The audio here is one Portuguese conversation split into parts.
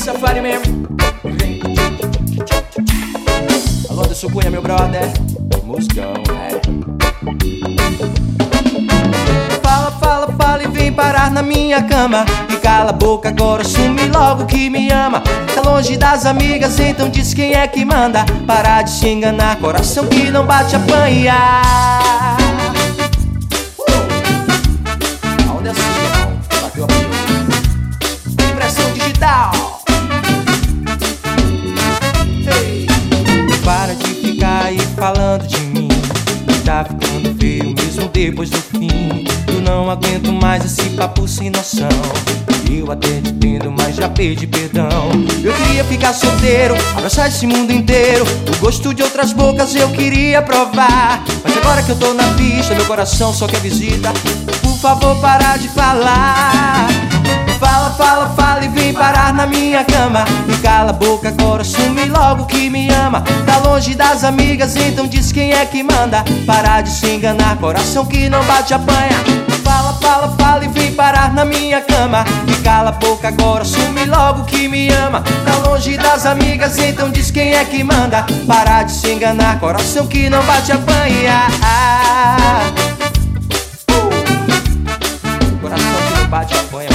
safari mesmo. Alô, Anderson Cunha, meu brother. Muscão, Fala, fala, fala e vem parar na minha cama. E cala a boca agora, sume logo que me ama. Tá longe das amigas, então diz quem é que manda. Parar de se enganar, coração que não bate apanhar. Aonde é assim, irmão? Bateu a primeira. Impressão digital. Ei. Para de ficar aí falando de mim. Tá ficando feio mesmo depois do fim. Eu não aguento mais esse papo sem noção. Eu até te entendo, mas já pedi perdão. Eu queria ficar solteiro, abraçar esse mundo inteiro. O gosto de outras bocas eu queria provar. Mas agora que eu tô na pista, meu coração só quer visita. Por favor, para de falar. Fala, fala, fala e vem parar na minha cama. Me cala a boca agora, sume logo que me ama. Tá longe das amigas, então diz quem é que manda. Parar de se enganar, coração que não bate apanha. Fala, fala, fala e vem parar na minha cama. Me cala a boca agora, sume logo que me ama. Tá longe das amigas, então diz quem é que manda. Parar de se enganar, coração que não bate apanha. Coração que não bate apanha.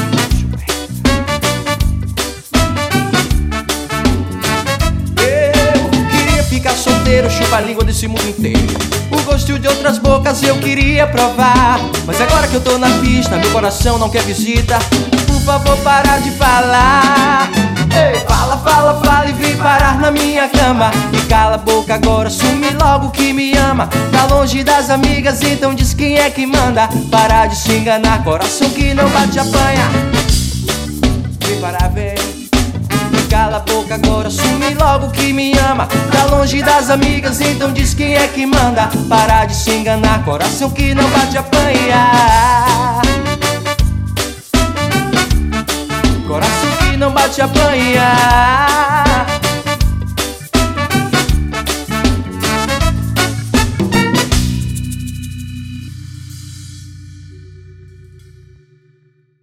Ficar solteiro, chupa a língua desse mundo inteiro. O gosto de outras bocas eu queria provar. Mas agora que eu tô na pista, meu coração não quer visita. Por favor, para de falar. Ei, fala, fala, fala e vem parar na minha cama. Me cala a boca agora, sume logo que me ama. Tá longe das amigas, então diz quem é que manda. Parar de se enganar, coração que não bate apanha. Vem parar, vem. Cala a boca agora, sume logo que me ama. Tá longe das amigas, então diz quem é que manda. Parar de se enganar, coração que não bate apanha. Coração que não bate apanha.